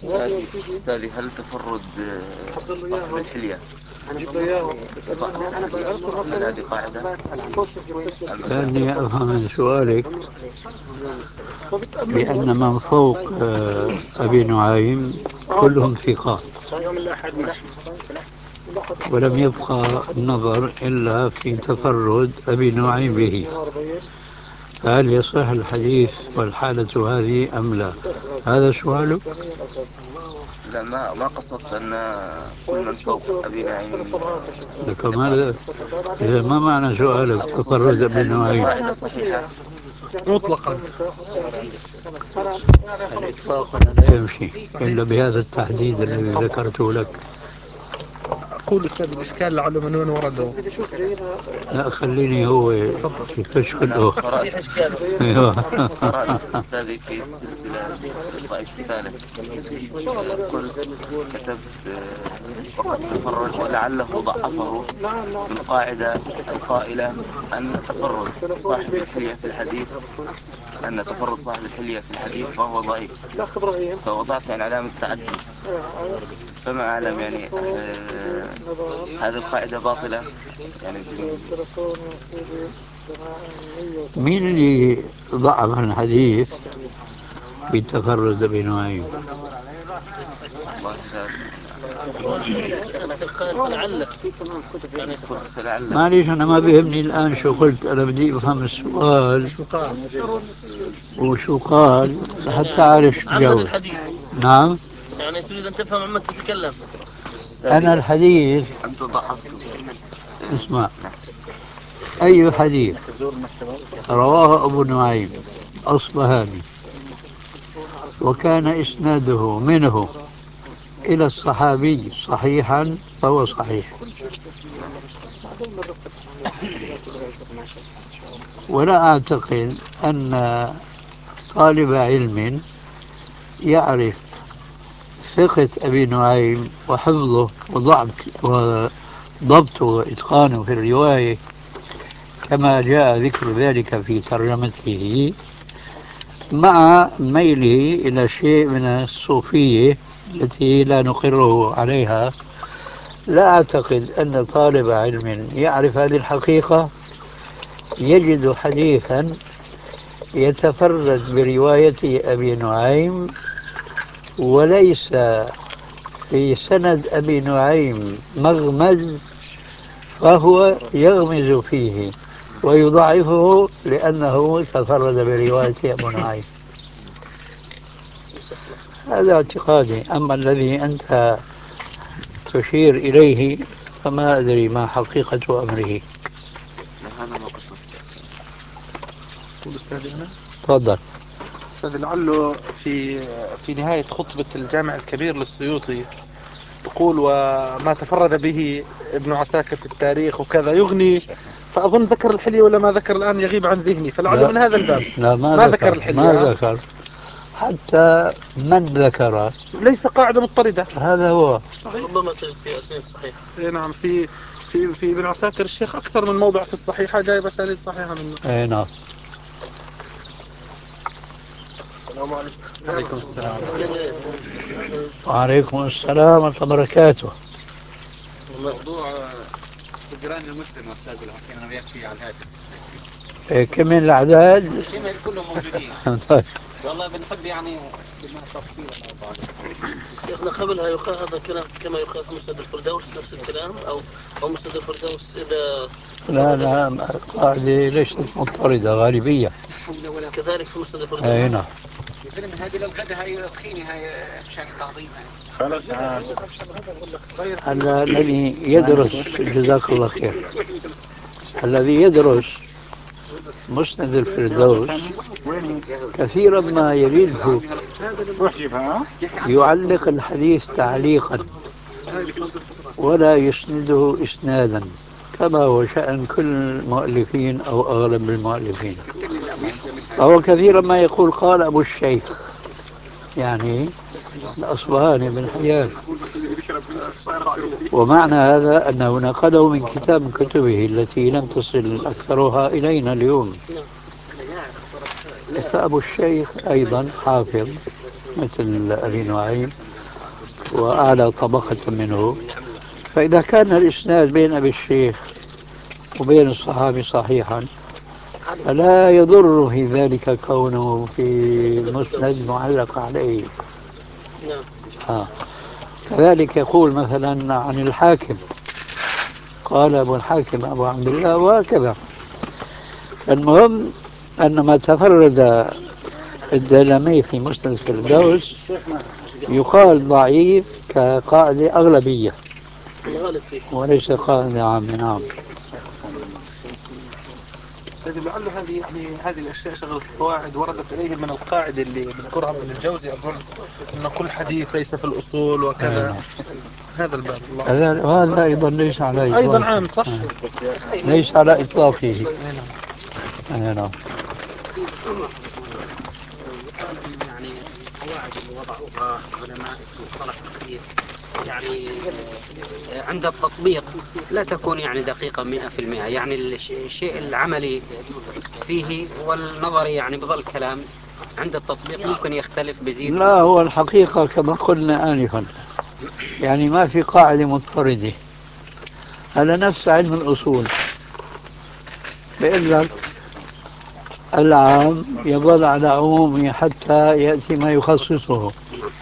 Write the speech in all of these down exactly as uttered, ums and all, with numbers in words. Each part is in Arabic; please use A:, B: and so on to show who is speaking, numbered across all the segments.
A: أستاذي أستاذي هل تفرد آه، صاحب الحلية ضعف يعني؟ هل هذه قاعدة أم لا؟
B: لأني أفهم من سؤالك بأن من فوق آه، أبي نعيم كلهم ثقات، ولم يبقى النظر إلا في تفرد أبي نعيم به، فهل يصح الحديث والحالة هذه أم لا؟ هذا سؤالك؟
A: لا، ما ما قصدت أن كل من فوق أبي نعيم
B: لك
A: ثقات.
B: ماذا إذا ما معنى سؤالك
A: أقصد
B: تفرد
A: هل
B: أبي
A: هل هي
B: نعيم؟
A: قاعدة صحيحة؟
C: مطلقا.
B: الإطلاق لا يمشي إلا بهذا التحديد الذي ذكرته لك.
C: أقول أستاذ الإشكال لعله من وين ورده.
B: لا خليني هو
A: أنا
B: يكشفه.
A: قرأت
B: أيوه.
A: قرأت أستاذي في السلسلة الضعيف الثالث، آه، قلت كتبت آه، وقد تفرد ولعله ضعفه من قاعدة القائلة أن تفرد صاحب الحلية في الحديث أن تفرد صاحب الحلية في الحديث فهو ضعيف، فوضعت يعني علامة تعجب. فما أعلم يعني آه، هذه القاعدة باطلة يعني بال...
B: مين اللي ضعف الحديث بالتفرد بنوعين؟
A: والله لا قلت فلعل.
B: معليش أنا ما بيهمني الآن شو قلت، أنا بدي أفهم السؤال وشو قال لحتى أعرف شو
D: عمن
B: جاوب.
D: الحديث.
B: نعم.
D: يعني تريد أن تفهم عما تتكلم.
B: أنا الحديث
A: أنت ضعفته. آه،
B: اسمع،
A: نعم.
B: أي حديث رواه أبو نعيم أصبهاني وكان إسناده منه إلى الصحابي صحيحا فهو صحيح،
A: نعم.
B: ولا أعتقد أن طالب علم يعرف ثقة أبي نعيم وحفظه وضبط وضبطه وإتقانه في الرواية كما جاء ذكر ذلك في ترجمته، مع ميله إلى شيء من الصوفية التي لا نقره عليها. لا أعتقد أن طالب علم يعرف هذه الحقيقة يجد حديثا يتفرد برواية أبي نعيم وليس في سند أبي نعيم مغمز، فهو يغمز فيه ويضعفه لأنه تفرد برواية أبو نعيم. هذا اعتقادي، أما الذي أنت تشير إليه فما أدري ما حقيقة أمره.
A: لا، هذا ما قصدت.
C: أقول أستاذ هنا
B: تفضل.
C: أستاذ لعله في في نهاية خطبة الجامع الكبير للسيوطي يقول وما تفرد به ابن عساكر في التاريخ وكذا يغني، فأظن ذكر الحلية ولا ما ذكر الآن يغيب عن ذهني، فلعله
B: لا
C: من هذا الباب.
B: لا ما
C: ما ذكر
B: ذكر ما
C: الحلية.
B: ذكر حتى من ذكر.
C: ليس قاعدة مضطردة.
B: هذا هو.
D: ربما تجد في أسانيد صحيحة.
C: إيه نعم، في في في ابن عساكر الشيخ أكثر من موضع في الصحيحة جايب أسانيد صحيحة منه.
B: أي نعم.
D: السلام عليكم.
C: عليكم السلام.
B: وعليكم السلام ورحمة الله وبركاته.
D: موضوع
E: جيران المسلم استاذ لو حكينا انا وياك فيه على الهاتف.
B: إيه، كم من الأعداد؟
E: كمان كلهم موجودين.
B: طيب.
E: والله بنحب يعني بدنا تفصيل الموضوع.
D: شيخنا قبلها يقال هذا الكلام كما يقال في مسند الفردوس نفس الكلام أو أو مسند الفردوس إذا
B: لا لا، قاعدة ليست مضطردة غالبية.
D: كذلك في مسند الفردوس.
B: أي نعم.
E: يا زلمه هذه للغدا هاي طحينه هاي مشان تعظيمها.
C: خلاص عاد.
B: هلا الذي يدرس، جزاك الله خير، الذي يدرس مسند الفردوس كثيرا ما يجده يعلق الحديث تعليقا ولا يسنده إسنادا، كما هو شأن كل المؤلفين أو أغلب المؤلفين. فهو كثيرا ما يقول قال أبو الشيخ، يعني الأصبهاني بن حيان، ومعنى هذا أنه نقله من كتاب من كتبه التي لم تصل أكثرها إلينا اليوم. فأبو الشيخ أيضا حافظ مثل أبي نعيم، وأعلى طبقة منه. فإذا كان الإسناد بين أبي الشيخ وبين الصحابي صحيحا فلا يضر في ذلك كونه في المسند معلق عليه.
D: نعم.
B: آه. كذلك يقول مثلا عن الحاكم، قال أبو الحاكم أبو عبد الله وهكذا. المهم أن ما تفرد الدلمي في مسند الفردوس يقال ضعيف كقاعدة أغلبية
D: الغالب فيه.
B: وليس قاعدة عامة. نعم.
C: سيدي لعل هذه يعني هذه الاشياء شغله القواعد وردت اليهم من القاعده اللي بذكرها ابن الجوزي اظن ان كل حديث ليس في الاصول وكذا.
B: أيوة.
C: هذا الباب الله.
B: هذا وهذا أيضا ليس على إطلاقه.
C: ايضا عام صح.
B: آه. ليس على إطلاقه. أي نعم.
E: يعني القواعد اللي وضعوها علماء مصطلح الحديث يعني عند التطبيق لا تكون يعني دقيقة مئة في المئة، يعني الشيء العملي فيه والنظري يعني بظل كلام، عند التطبيق ممكن يختلف بزيد.
B: لا، هو الحقيقة كما قلنا آنفا يعني ما في قاعدة مضطردة. هذا نفس علم الأصول بيقول لك العام يظل على عمومه حتى يأتي ما يخصصه.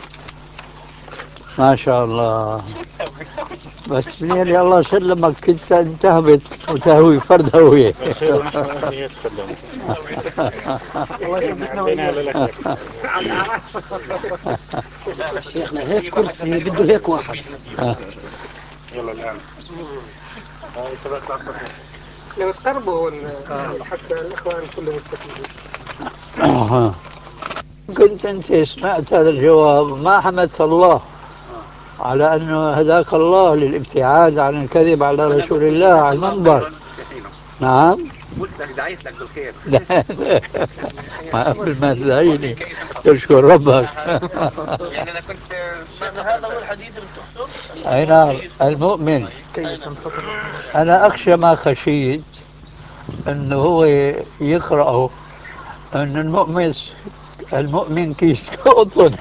B: ما شاء الله. بس من اللي الله سلمك كنت انتهبت وتهوي فرد هوية.
E: شيخنا هيك كرسي بده هيك واحد.
F: يلا الآن هاي سبق العصر
E: لو تقربوا حتى الإخوان كلهم
B: آه. كنت أنت سمعت هذا الجواب ما حمدت الله على أنه هداك الله للابتعاد عن الكذب على رسول الله على المنبر. نعم.
E: قلت لك دعيت لك بالخير.
B: ما قبل ما تدعيني تشكر ربك.
E: يعني أنا كنت
D: هذا هو الحديث اللي بتقصد.
B: أي نعم. المؤمن أنا أخشى ما خشيت أنه هو يقرأه أن المؤمن المؤمن كيس قطن.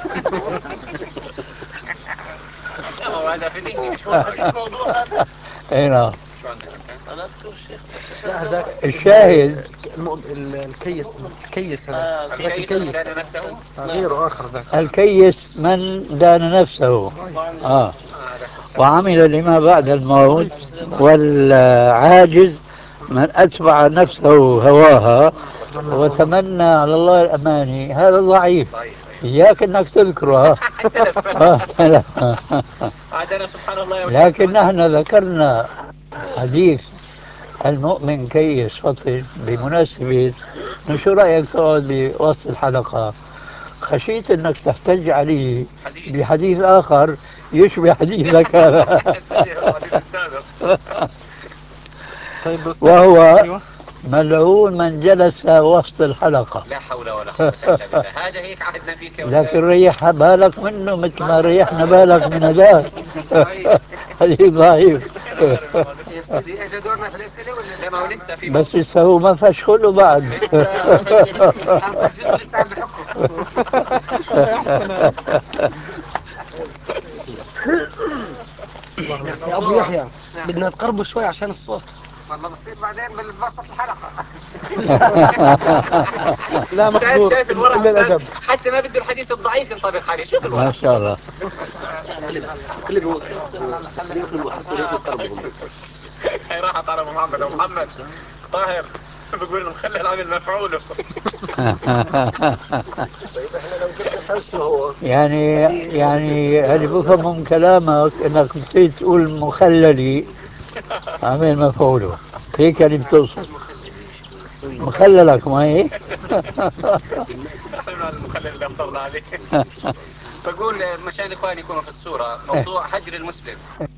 E: هذا في ديني مش
D: الموضوع هذا.
B: أي نعم.
D: أنا أذكر الشيخ
B: الشاهد
C: الكيس الكيس هذا
D: آه،
C: ذاك الكيس
E: نفسه.
C: غيره اخر ذاك.
B: الكيس من دان نفسه آه. وعمل لما بعد الموت، والعاجز من أتبع نفسه هواها وتمنى على الله الأماني. هذا ضعيف، إياك أنك تذكره. لكن نحن ذكرنا حديث المؤمن كيس فطن بمناسبة شو رأيك تقعد بوسط الحلقة. خشيت أنك تحتج عليه بحديث آخر يشبه حديثك هذا. وهو ملعون من جلس وسط الحلقة.
E: لا حول ولا قوة إلا بالله. هذا هيك عهدنا فيك يا أستاذ.
B: لكن ريح بالك منه مثل ما ريحنا بالك من هذاك. حديث ضعيف.
E: يا سيدي اجى دورنا في الاسئله ولا لا؟ ما هو لسه في
B: بس لسه هو ما فش خلقه بعد.
E: لسه عم بحكم. يا ابو يحيى بدنا تقربوا شوي عشان الصوت. والله بصير بعدين بالوسط الحلقه.
C: لا محظور
E: شايف الورق
C: الا الادب.
E: حتى ما بده الحديث الضعيف ينطبق عليه. شوف الورق.
B: ما شاء الله.
D: اللي بيقول يقربوا حتى يقربهم.
E: هي راحت على محمد ابو محمد طاهر بقول له مخلي العامل مفعوله.
B: يعني يعني اللي بفهمه من كلامك انك بتصير تقول مخللي عامل مفعوله، هيك اللي بتقصد مخللك ما هيك؟
E: احنا المخلل اللي افطرنا عليه. بقول مشان اخواني يكونوا في الصوره موضوع حجر المسلم